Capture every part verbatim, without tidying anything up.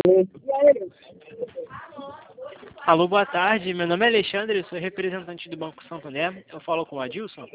Alô, boa tarde. Meu nome é Alexandre, eu sou representante do Banco Santander. Eu falo com o Adilson.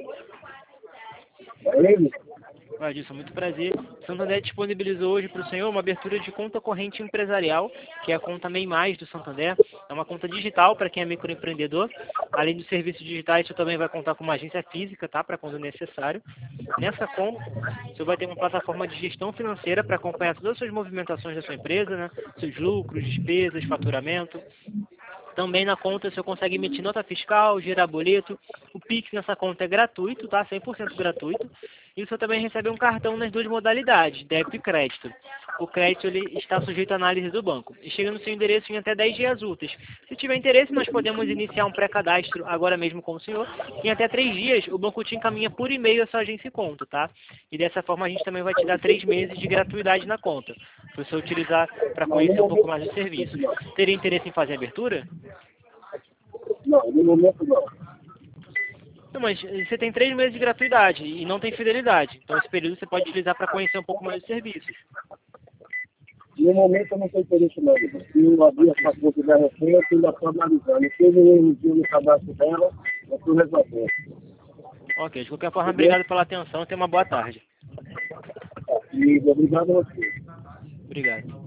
O Adilson, muito prazer. O Santander disponibilizou hoje para o senhor uma abertura de conta corrente empresarial, que é a conta MEI Mais do Santander. É uma conta digital para quem é microempreendedor. Além dos serviços digitais, você também vai contar com uma agência física, tá? Para quando necessário. Nessa conta, o senhor vai ter uma plataforma de gestão financeira para acompanhar todas as suas movimentações da sua empresa, né? Seus lucros, despesas, faturamento. Também na conta o senhor consegue emitir nota fiscal, gerar boleto. O Pix nessa conta é gratuito, tá? cem por cento gratuito. E o senhor também recebe um cartão nas duas modalidades, débito e crédito. O crédito ele está sujeito à análise do banco e chega no seu endereço em até dez dias úteis. Se tiver interesse, nós podemos iniciar um pré-cadastro agora mesmo com o senhor. Em até três dias, o banco te encaminha por e-mail a sua agência e conta, tá? E dessa forma a gente também vai te dar três meses de gratuidade na conta, para você utilizar para conhecer um pouco mais dos serviços. Teria interesse em fazer a abertura? Não, no momento não. Não, mas você tem três meses de gratuidade e não tem fidelidade. Então esse período você pode utilizar para conhecer um pouco mais dos serviços. No momento eu não tenho interesse não. Se eu abrir essa conta da Receita, eu ainda estou analisando. Se eu não dia no cadastro dela, eu estou resolvendo. Ok, de qualquer forma, obrigado pela atenção e tenha uma boa tarde. E obrigado a você. Obrigado.